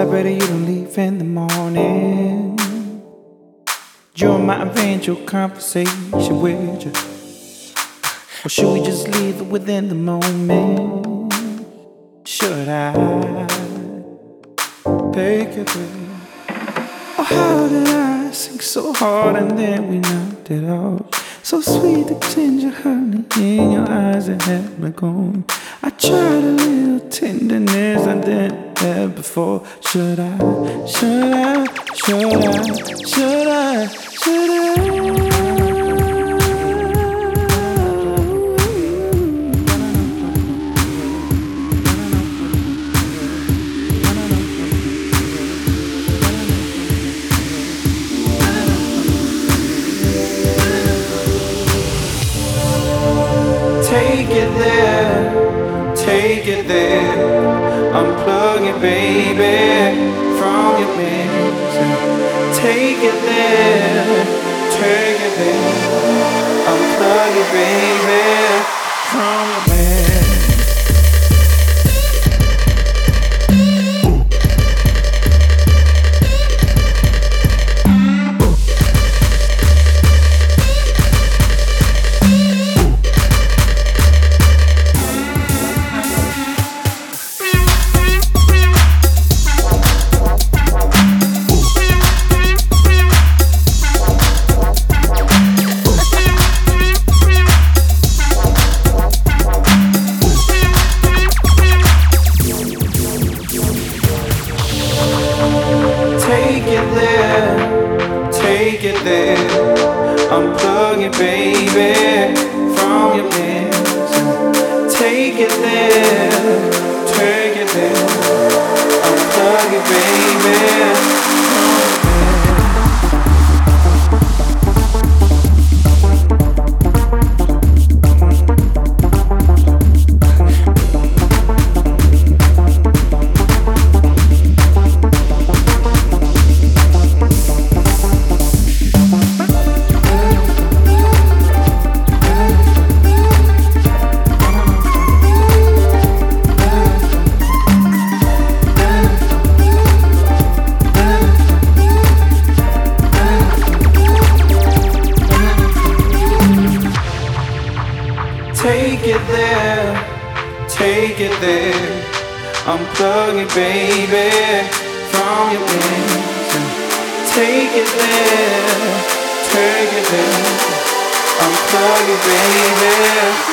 I better you don't leave in the morning. Join my eventual conversation with you. Or should we just leave it within the moment? Should I take it away? Oh, how did I sing so hard and then we knocked it off? So sweet, the ginger honey in your eyes that had me going. I tried a little tenderness I didn't have before. Should I, should I, should I, should I, should I? Take it there, take it there. Unplug it, baby, from your mix. Take it there, take it there. Unplug it, baby, from your mix. Take it there, take it there. Unplug it, baby, from your mix. Take it there, take it there. Unplug it, baby, from your mix. Take it there, take it there. Unplug it, baby, from your mix. Take it there, take it there. Unplug it, baby.